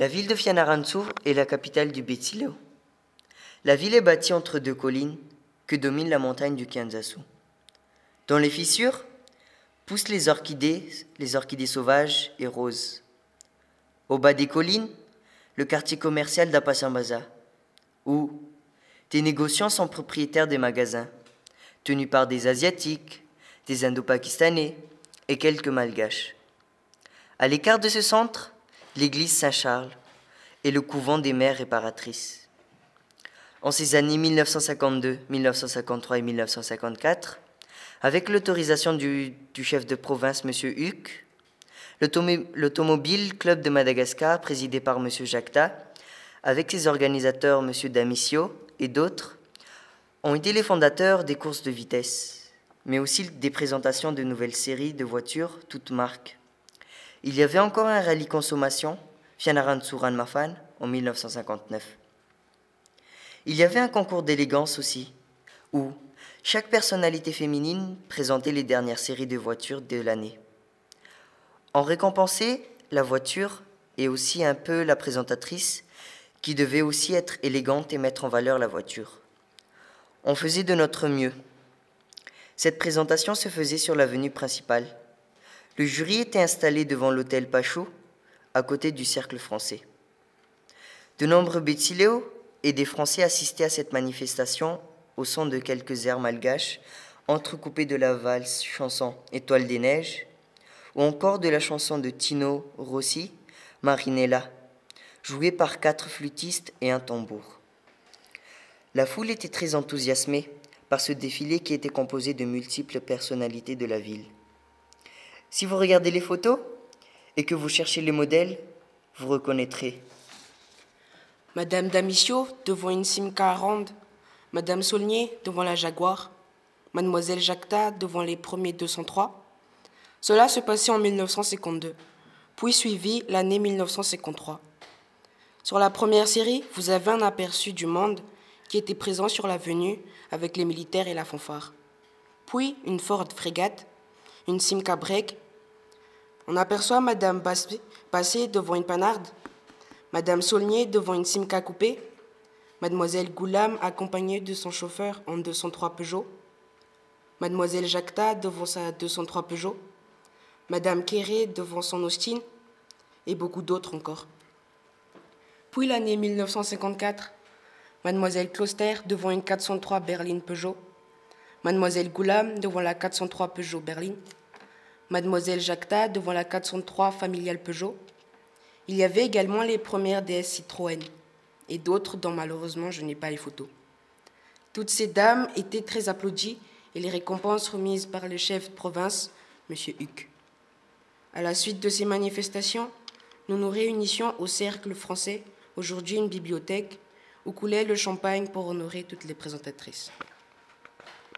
La ville de Fianarantsoa est la capitale du Betsileo. La ville est bâtie entre deux collines que domine la montagne du Kianzasu. Dans les fissures poussent les orchidées sauvages et roses. Au bas des collines, le quartier commercial d'Apasambaza, où des négociants sont propriétaires des magasins, tenus par des Asiatiques, des Indo-Pakistanais et quelques Malgaches. À l'écart de ce centre, l'église Saint-Charles et le couvent des Mères réparatrices. En ces années 1952, 1953 et 1954, avec l'autorisation du chef de province, M. Huc, l'Automobile Club de Madagascar, présidé par M. Jacta, avec ses organisateurs, M. Damicio et d'autres, ont été les fondateurs des courses de vitesse, mais aussi des présentations de nouvelles séries de voitures, toutes marques. Il y avait encore un rallye consommation, Fianarantsoa Ranmafan, en 1959. Il y avait un concours d'élégance aussi, où chaque personnalité féminine présentait les dernières séries de voitures de l'année. On récompensait la voiture et aussi un peu la présentatrice, qui devait aussi être élégante et mettre en valeur la voiture. On faisait de notre mieux. Cette présentation se faisait sur l'avenue principale. Le jury était installé devant l'hôtel Pachou, à côté du Cercle français. De nombreux Betsileo et des Français assistaient à cette manifestation au son de quelques airs malgaches, entrecoupés de la valse chanson Étoile des neiges, ou encore de la chanson de Tino Rossi, Marinella, jouée par 4 flûtistes et un tambour. La foule était très enthousiasmée par ce défilé qui était composé de multiples personnalités de la ville. Si vous regardez les photos et que vous cherchez les modèles, vous reconnaîtrez Madame Damicio devant une Simca Ronde, Madame Saulnier devant la Jaguar, Mademoiselle Jacta devant les premiers 203. Cela se passait en 1952, puis suivit l'année 1953. Sur la première série, vous avez un aperçu du monde qui était présent sur l'avenue avec les militaires et la fanfare. Puis une Ford Frégate, une Simca Break. On aperçoit Madame Passé devant une Panarde, Madame Saulnier devant une Simca Coupé, Mademoiselle Goulam accompagnée de son chauffeur en 203 Peugeot, Mademoiselle Jacta devant sa 203 Peugeot, Madame Kéré devant son Austin, et beaucoup d'autres encore. Puis l'année 1954, Mademoiselle Closter devant une 403 berline Peugeot, Mademoiselle Goulam devant la 403 Peugeot berline, Mademoiselle Jacta devant la 403 familiale Peugeot. Il y avait également les premières DS Citroën et d'autres dont malheureusement je n'ai pas les photos. Toutes ces dames étaient très applaudies et les récompenses remises par le chef de province, M. Huc. À la suite de ces manifestations, nous nous réunissions au Cercle français, aujourd'hui une bibliothèque, où coulait le champagne pour honorer toutes les présentatrices.